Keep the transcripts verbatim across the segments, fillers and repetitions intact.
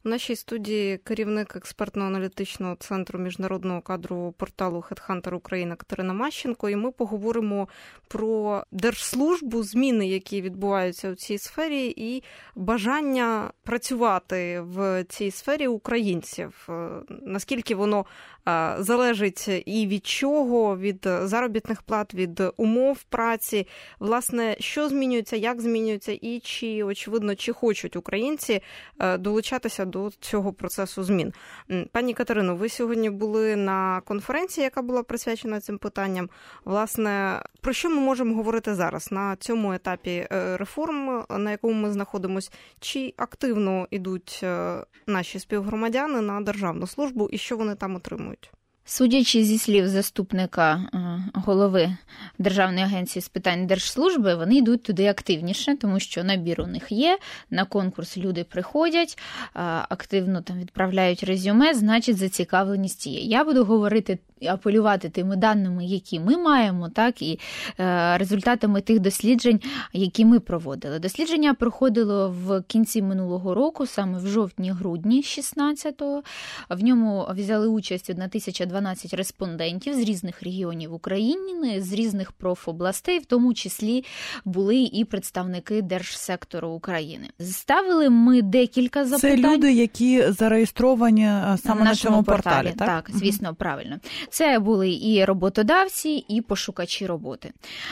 У нашій студії керівник експертно-аналітичного центру міжнародного кадрового порталу HeadHunter Україна Катерина Мащенко, і ми поговоримо про держслужбу, зміни, які відбуваються у цій сфері, і бажання працювати в цій сфері українців. Наскільки воно залежить і від чого, від заробітних плат, від умов праці, власне, що змінюється, як змінюється, і чи, очевидно, чи хочуть українці долучатися до цього процесу змін. Пані Катерино, ви сьогодні були на конференції, яка була присвячена цим питанням. Власне, про що ми можемо говорити зараз на цьому етапі реформ, на якому ми знаходимося? Чи активно йдуть наші співгромадяни на державну службу і що вони там отримують? Судячи зі слів заступника голови Державної агенції з питань держслужби, вони йдуть туди активніше, тому що набір у них є, на конкурс люди приходять, активно там відправляють резюме, значить зацікавленість є. Я буду говорити, апелювати тими даними, які ми маємо, так, і результатами тих досліджень, які ми проводили. Дослідження проходило в кінці минулого року, саме в жовтні-грудні шістнадцятого. В ньому взяли участь тисяча дванадцять респондентів з різних регіонів України, з різних профобластей, в тому числі були і представники держсектору України. Ставили ми декілька запитань. Це люди, які зареєстровані саме на, на цьому порталі, порталі, так? Так, звісно, правильно. Це були і роботодавці, і пошукачі роботи.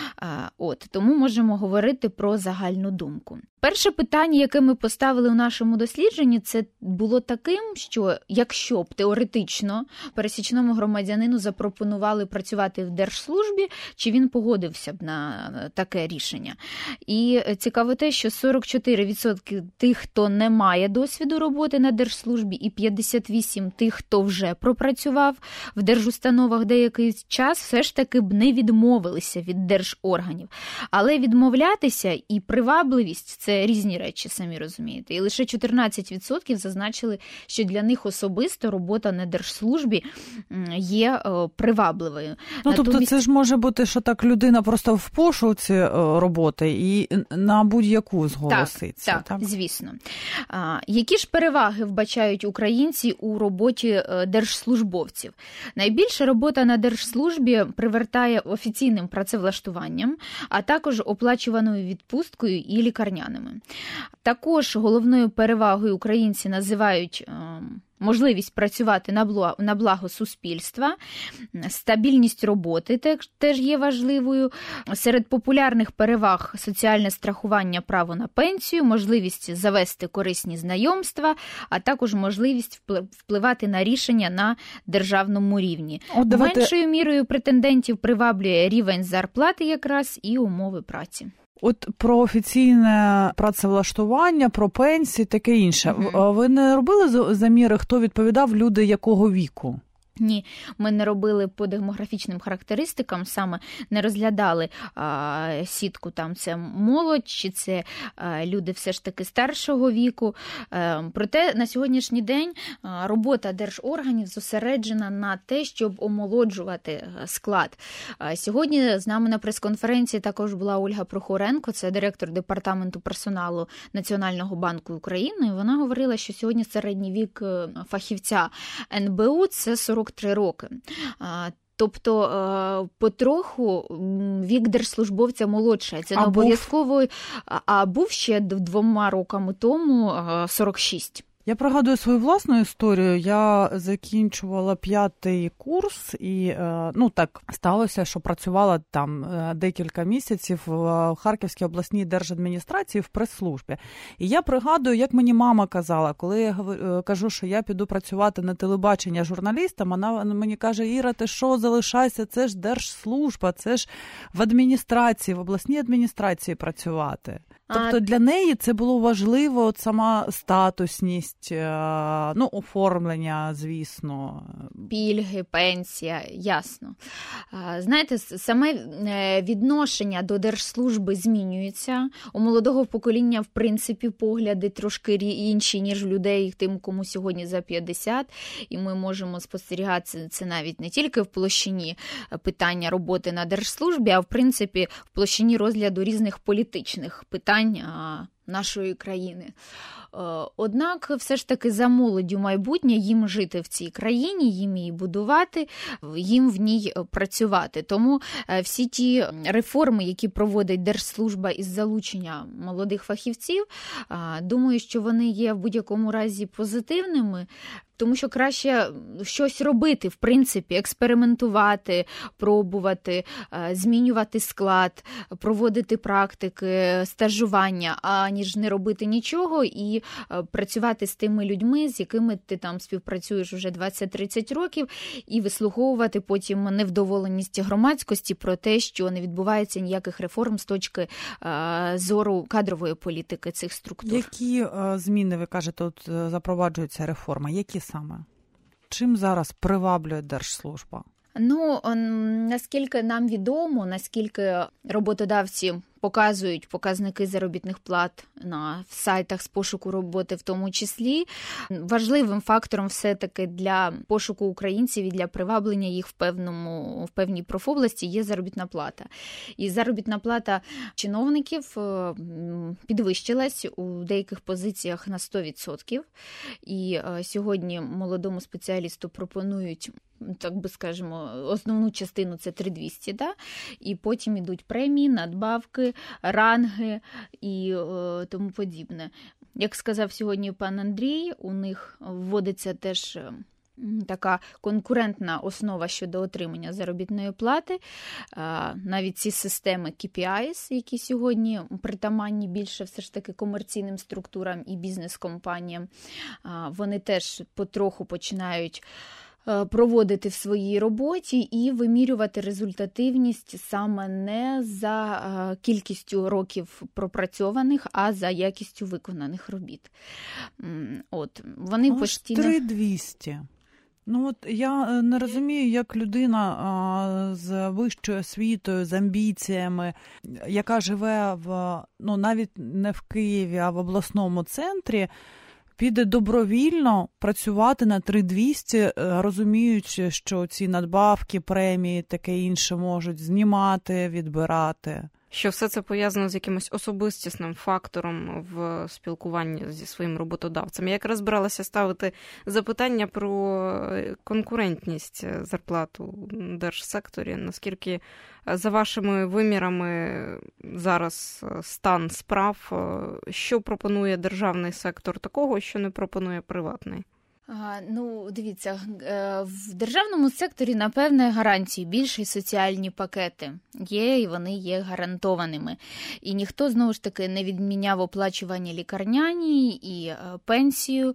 От, тому можемо говорити про загальну думку. Перше питання, яке ми поставили у нашому дослідженні, це було таким, що якщо б теоретично пересічному громадянину запропонували працювати в держслужбі, чи він погодився б на таке рішення. І цікаво те, що сорок чотири відсотки тих, хто не має досвіду роботи на держслужбі, і п'ятдесят вісім відсотків тих, хто вже пропрацював в держустановах деякий час, все ж таки б не відмовилися від держорганів. Але відмовлятися і привабливість – це різні речі, самі розумієте. І лише чотирнадцять відсотків зазначили, що для них особисто робота на держслужбі є привабливою. Ну, тобто Натомість... це ж може бути, що так людина просто в пошуці роботи і на будь-яку зголоситься. Так, так, так, звісно. А, які ж переваги вбачають українці у роботі держслужбовців? Найбільше робота на держслужбі привертає офіційним працевлаштуванням, а також оплачуваною відпусткою і лікарняними. Також головною перевагою українці називають можливість працювати на благо, на благо суспільства, стабільність роботи теж є важливою. Серед популярних переваг соціальне страхування, право на пенсію, можливість завести корисні знайомства, а також можливість впливати на рішення на державному рівні. О, давайте... Меншою мірою претендентів приваблює рівень зарплати якраз і умови праці. От про офіційне працевлаштування, про пенсії, таке інше. Угу. Ви не робили заміри, хто відповідав, люди якого віку? Ні, ми не робили по демографічним характеристикам, саме не розглядали а, сітку, там це молодь, чи це а, люди все ж таки старшого віку. А, проте на сьогоднішній день а, робота держорганів зосереджена на те, щоб омолоджувати склад. А, сьогодні з нами на прес-конференції також була Ольга Прохоренко, це директор департаменту персоналу Національного банку України. Вона говорила, що сьогодні середній вік фахівця ен бе у – це сорок три роки. Тобто потроху вік держслужбовця молодшає. Це не обов'язково, а був ще двома роками тому сорок шість. Я пригадую свою власну історію. Я закінчувала п'ятий курс і, ну, так сталося, що працювала там декілька місяців в Харківській обласній держадміністрації в прес-службі. І я пригадую, як мені мама казала, коли я кажу, що я піду працювати на телебачення журналістом, вона мені каже: Іра, ти що, залишайся, це ж держслужба, це ж в адміністрації, в обласній адміністрації працювати. Тобто для неї це було важливо, от сама статусність, ну, оформлення, звісно. Пільги, пенсія, ясно. Знаєте, саме відношення до держслужби змінюється. У молодого покоління, в принципі, погляди трошки інші, ніж в людей, тим, кому сьогодні за п'ятдесят. І ми можемо спостерігати це навіть не тільки в площині питання роботи на держслужбі, а в принципі в площині розгляду різних політичних питань нашої країни. Однак все ж таки за молоддю майбутнє, їм жити в цій країні, їм її будувати, їм в ній працювати. Тому всі ті реформи, які проводить Держслужба із залучення молодих фахівців, думаю, що вони є в будь-якому разі позитивними, тому що краще щось робити, в принципі, експериментувати, пробувати, змінювати склад, проводити практики, стажування, аніж не робити нічого і працювати з тими людьми, з якими ти там співпрацюєш вже двадцять-тридцять років, і вислуховувати потім невдоволеність громадськості про те, що не відбувається ніяких реформ з точки зору кадрової політики цих структур. Які зміни, ви кажете, от запроваджується реформа? Які саме? Чим зараз приваблює Держслужба? Ну, наскільки нам відомо, наскільки роботодавці показують показники заробітних плат на сайтах з пошуку роботи в тому числі, важливим фактором все-таки для пошуку українців і для приваблення їх в певному, в певній профобласті є заробітна плата. І заробітна плата чиновників підвищилась у деяких позиціях на сто відсотків. І сьогодні молодому спеціалісту пропонують, так би скажемо, основну частину – це три тисячі двісті, да? І потім ідуть премії, надбавки, ранги і е, тому подібне. Як сказав сьогодні пан Андрій, у них вводиться теж така конкурентна основа щодо отримання заробітної плати. Навіть ці системи кей пі ай ес, які сьогодні притаманні більше все ж таки комерційним структурам і бізнес-компаніям, вони теж потроху починають проводити в своїй роботі і вимірювати результативність саме не за кількістю років пропрацьованих, а за якістю виконаних робіт. От, вони Аж постійно... три тисячі двісті. Ну от я не розумію, як людина а, з вищою освітою, з амбіціями, яка живе в, ну, навіть не в Києві, а в обласному центрі, піде добровільно працювати на три тисячі двісті, розуміючи, що ці надбавки, премії, таке інше можуть знімати, відбирати. Що все це пов'язано з якимось особистісним фактором в спілкуванні зі своїм роботодавцем. Я якраз збиралася ставити запитання про конкурентність зарплат у держсекторі. Наскільки, за вашими вимірами, зараз стан справ, що пропонує державний сектор такого, що не пропонує приватний? Ну, дивіться, в державному секторі, напевне, гарантії, більші соціальні пакети є, і вони є гарантованими. І ніхто, знову ж таки, не відміняв оплачування лікарняні і пенсію,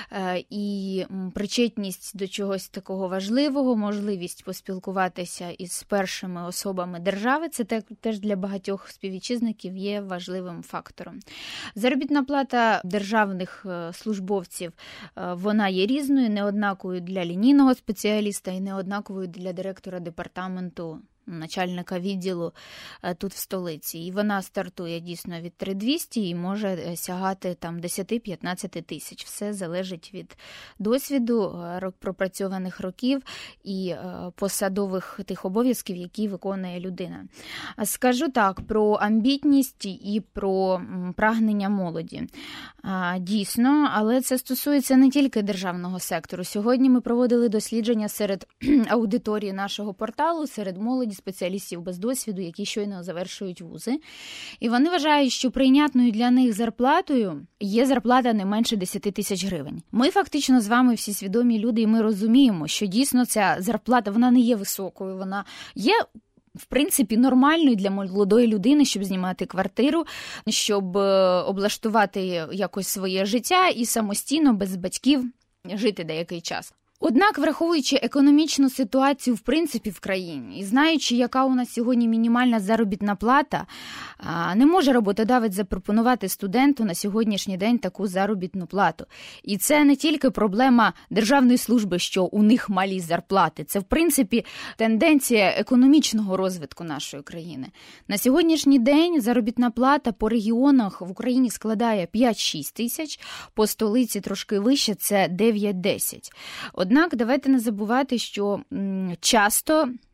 і причетність до чогось такого важливого, можливість поспілкуватися із першими особами держави, це теж для багатьох співвітчизників є важливим фактором. Заробітна плата державних службовців, вона є різною, неоднаковою для лінійного спеціаліста і неоднаковою для директора департаменту, начальника відділу тут в столиці. І вона стартує дійсно від три тисячі двісті і може сягати там десять-п'ятнадцять тисяч. Все залежить від досвіду, пропрацьованих років і посадових тих обов'язків, які виконує людина. Скажу так, про амбітність і про прагнення молоді. Дійсно, але це стосується не тільки державного сектору. Сьогодні ми проводили дослідження серед аудиторії нашого порталу, серед молоді, спеціалістів без досвіду, які щойно завершують вузи. І вони вважають, що прийнятною для них зарплатою є зарплата не менше десять тисяч гривень. Ми фактично з вами всі свідомі люди, і ми розуміємо, що дійсно ця зарплата, вона не є високою, вона є в принципі, нормальною для молодої людини, щоб знімати квартиру, щоб облаштувати якось своє життя і самостійно, без батьків, жити деякий час. Однак, враховуючи економічну ситуацію в принципі в країні і знаючи, яка у нас сьогодні мінімальна заробітна плата, не може роботодавець запропонувати студенту на сьогоднішній день таку заробітну плату. І це не тільки проблема державної служби, що у них малі зарплати. Це, в принципі, тенденція економічного розвитку нашої країни. На сьогоднішній день заробітна плата по регіонах в Україні складає п'ять-шість тисяч, по столиці трошки вище – це дев'ять-десять. Однак, давайте не забувати, що часто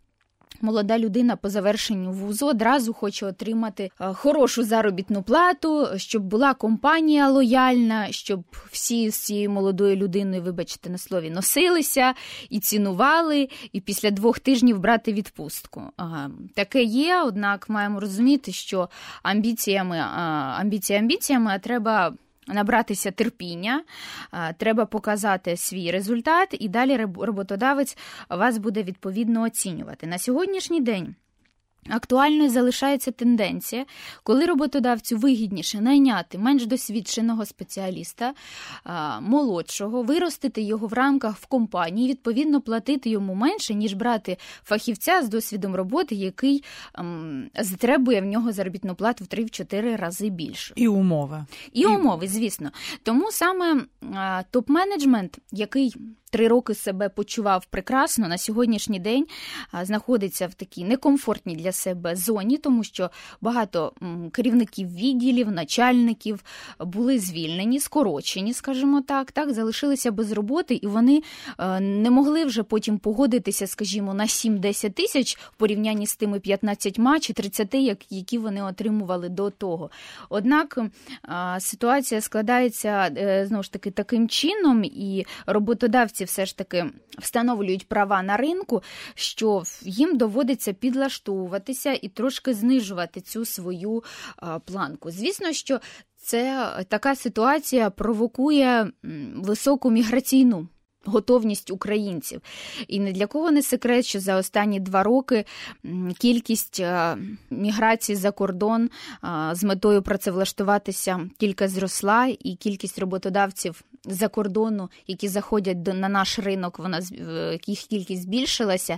молода людина по завершенню вузу одразу хоче отримати хорошу заробітну плату, щоб була компанія лояльна, щоб всі з цією молодою людиною, вибачте на слові, носилися і цінували, і після двох тижнів брати відпустку. Таке є, однак маємо розуміти, що амбіціями, амбіції амбіціями, а треба набратися терпіння, треба показати свій результат, і далі роботодавець вас буде відповідно оцінювати. На сьогоднішній день актуальною залишається тенденція, коли роботодавцю вигідніше найняти менш досвідченого спеціаліста, молодшого, виростити його в рамках в компанії, відповідно платити йому менше, ніж брати фахівця з досвідом роботи, який ем, затребує в нього заробітну плату в три-чотири рази більше. І умови. І, І умови, звісно. Тому саме а, топ-менеджмент, який три роки себе почував прекрасно, на сьогоднішній день знаходиться в такій некомфортній для себе зоні, тому що багато керівників відділів, начальників були звільнені, скорочені, скажімо так, так, залишилися без роботи, і вони не могли вже потім погодитися, скажімо, на сім-десять тисяч в порівнянні з тими п'ятнадцятьма чи тридцятьма, які вони отримували до того. Однак ситуація складається, знову ж таки, таким чином, і роботодавці все ж таки встановлюють права на ринку, що їм доводиться підлаштовуватися і трошки знижувати цю свою планку. Звісно, що це така ситуація провокує високу міграційну готовність українців. І не для кого не секрет, що за останні два роки кількість міграцій за кордон з метою працевлаштуватися тільки зросла, і кількість роботодавців за кордону, які заходять на наш ринок, вона, їх кількість збільшилася,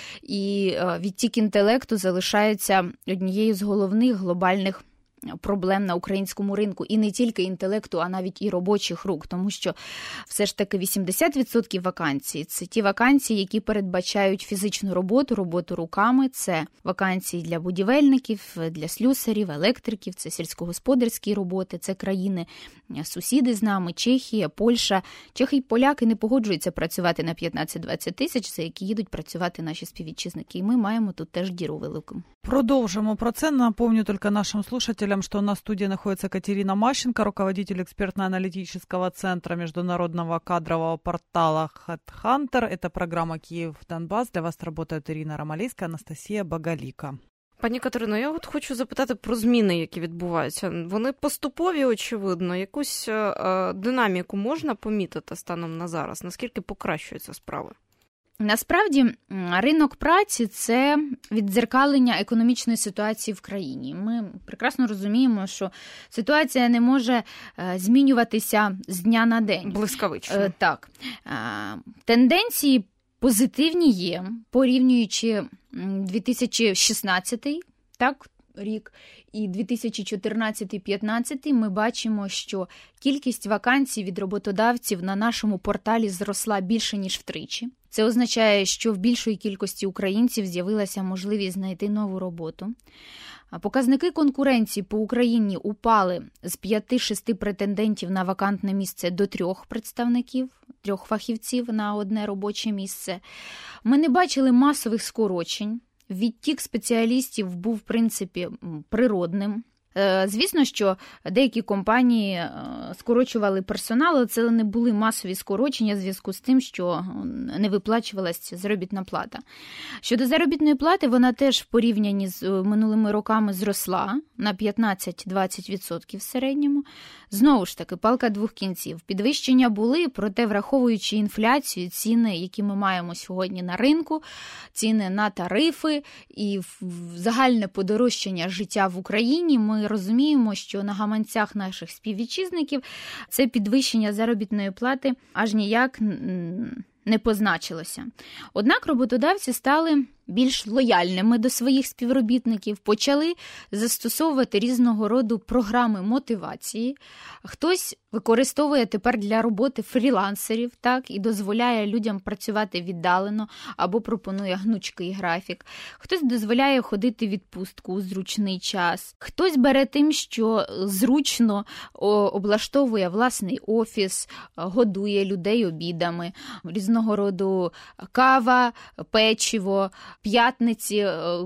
і відтік інтелекту залишається однією з головних глобальних проблем на українському ринку. І не тільки інтелекту, а навіть і робочих рук, тому що все ж таки вісімдесят відсотків вакансій – це ті вакансії, які передбачають фізичну роботу, роботу руками, це вакансії для будівельників, для слюсарів, електриків, це сільськогосподарські роботи, це країни сусіди з нами, Чехія, Польща. Чехи й поляки не погоджуються працювати на п'ятнадцять-двадцять тисяч, за які їдуть працювати наші співвітчизники. І ми маємо тут теж діру велику. Продолжим про це. Напомню только нашим слушателям, что у нас в студии находится Катерина Мащенко, руководитель экспертно-аналитического центра международного кадрового портала HeadHunter. Это программа «Київ-Донбас». Для вас работает Ірина Ромалейська, Анастасія Багаліка. Пані Катерино, я от хочу запитати про зміни, які відбуваються. Вони поступові, очевидно. Якусь е- динаміку можна помітити станом на зараз? Наскільки покращуються справи? Насправді, ринок праці – це віддзеркалення економічної ситуації в країні. Ми прекрасно розуміємо, що ситуація не може змінюватися з дня на день. Блискавично. Так. Тенденції позитивні є, порівнюючи дві тисячі шістнадцятий, так, рік і дві тисячі чотирнадцятий-п'ятнадцятий ми бачимо, що кількість вакансій від роботодавців на нашому порталі зросла більше, ніж втричі. Це означає, що в більшої кількості українців з'явилася можливість знайти нову роботу. Показники конкуренції по Україні упали з п'яти-шести претендентів на вакантне місце до трьох представників, трьох фахівців на одне робоче місце. Ми не бачили масових скорочень. Відтік спеціалістів був, в принципі, природним. Звісно, що деякі компанії скорочували персонал, але це не були масові скорочення в зв'язку з тим, що не виплачувалася заробітна плата. Щодо заробітної плати, вона теж в порівнянні з минулими роками зросла на п'ятнадцять-двадцять відсотків в середньому. Знову ж таки, палка двох кінців. Підвищення були, проте враховуючи інфляцію, ціни, які ми маємо сьогодні на ринку, ціни на тарифи і загальне подорожчання життя в Україні, ми розуміємо, що на гаманцях наших співвітчизників це підвищення заробітної плати аж ніяк не позначилося. Однак роботодавці стали більш лояльними до своїх співробітників, почали застосовувати різного роду програми мотивації. Хтось використовує тепер для роботи фрілансерів, так, і дозволяє людям працювати віддалено або пропонує гнучкий графік. Хтось дозволяє ходити в відпустку у зручний час. Хтось бере тим, що зручно облаштовує власний офіс, годує людей обідами, різного роду кава, печиво, п'ятниці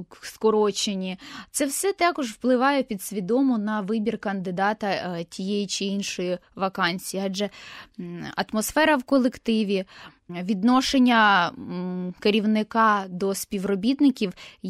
скорочені. Це все також впливає підсвідомо на вибір кандидата тієї чи іншої вакансії, адже атмосфера в колективі, відношення керівника до співробітників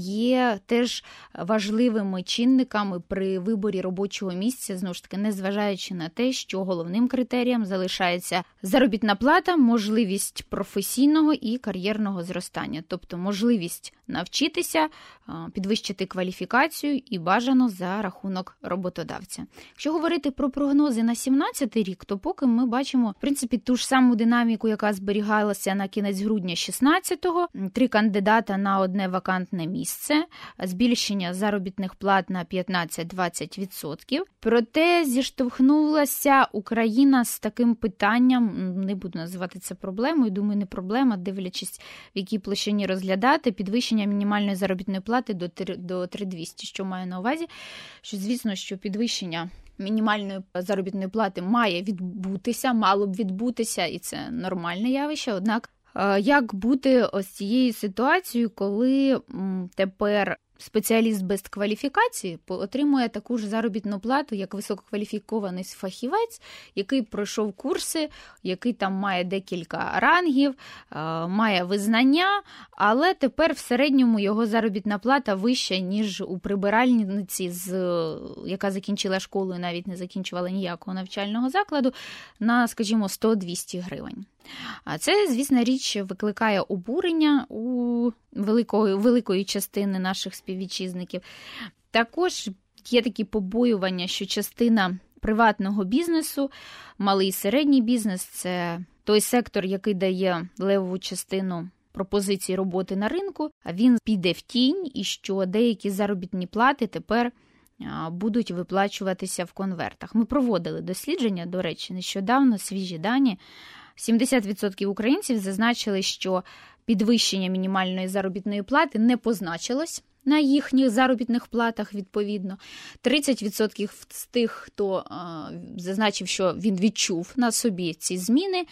є теж важливими чинниками при виборі робочого місця, знову ж таки, незважаючи на те, що головним критерієм залишається заробітна плата, можливість професійного і кар'єрного зростання, тобто можливість навчитися, підвищити кваліфікацію і бажано за рахунок роботодавця. Якщо говорити про прогнози на сімнадцятий рік, то поки ми бачимо, в принципі, ту ж саму динаміку, яка зберігалася на кінець грудня шістнадцятого, три кандидата на одне вакантне місце, збільшення заробітних плат на п'ятнадцять-двадцять відсотків. Проте зіштовхнулася Україна з таким питанням, не буду називати це проблемою, думаю, не проблема, дивлячись, в якій площині розглядати, підвищення мінімальної заробітної плати до три тисячі двісті, що маю на увазі, що, звісно, що підвищення мінімальної заробітної плати має відбутися, мало б відбутися, і це нормальне явище. Однак, як бути ось цією ситуацією, коли тепер спеціаліст без кваліфікації отримує таку ж заробітну плату, як висококваліфікований фахівець, який пройшов курси, який там має декілька рангів, має визнання, але тепер в середньому його заробітна плата вища, ніж у прибиральниці, з, яка закінчила школу і навіть не закінчувала ніякого навчального закладу, на, скажімо, сто-двісті гривень. А це, звісно, річ викликає обурення у великої, великої частини наших співвітчизників. Також є такі побоювання, що частина приватного бізнесу, малий і середній бізнес – це той сектор, який дає левову частину пропозицій роботи на ринку, а він піде в тінь, і що деякі заробітні плати тепер будуть виплачуватися в конвертах. Ми проводили дослідження, до речі, нещодавно, свіжі дані. сімдесят відсотків українців зазначили, що підвищення мінімальної заробітної плати не позначилось на їхніх заробітних платах, відповідно. тридцять відсотків з тих, хто а, зазначив, що він відчув на собі ці зміни,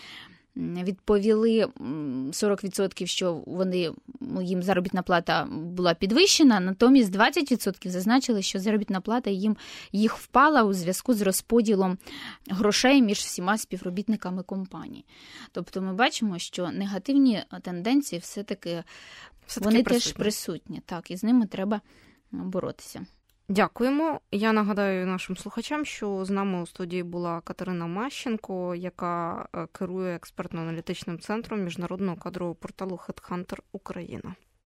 відповіли сорок відсотків, що вони, їм заробітна плата була підвищена, натомість двадцять відсотків зазначили, що заробітна плата їм їх впала у зв'язку з розподілом грошей між всіма співробітниками компанії. Тобто ми бачимо, що негативні тенденції все-таки, все-таки вони присутні. Теж присутні, так, і з ними треба боротися. Дякуємо. Я нагадаю нашим слухачам, що з нами у студії була Катерина Мащенко, яка керує експертно-аналітичним центром міжнародного кадрового порталу HeadHunter Україна.